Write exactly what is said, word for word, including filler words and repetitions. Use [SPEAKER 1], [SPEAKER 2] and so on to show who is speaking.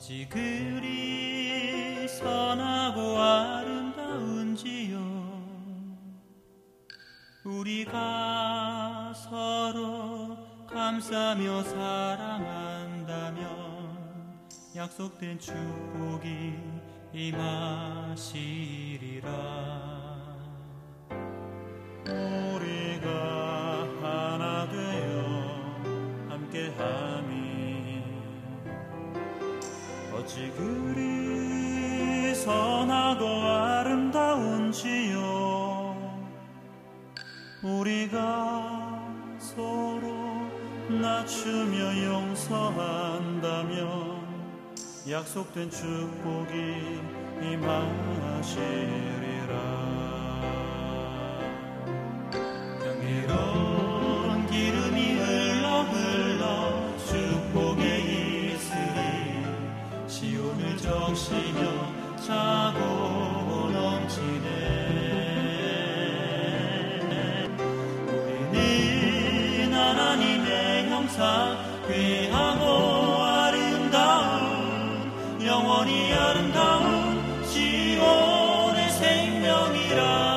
[SPEAKER 1] 어찌 그리 선하고 아름다운지요. 우리가 서로 감싸며 사랑한다면 약속된 축복이 임하시리라. 우리가 하나 되어 함께하니 어찌 그리 선하고 아름다운지요. 우리가 서로 낮추며 용서한다면 약속된 축복이 임하시리라. 경이로운 기름이 흘러 흘러 축복의 이슬이 시온을 적시며 차고 넘치네. 우리는 하나님의 형상 귀하고 아름다운 영원히 아름다운 시온의 생명이라.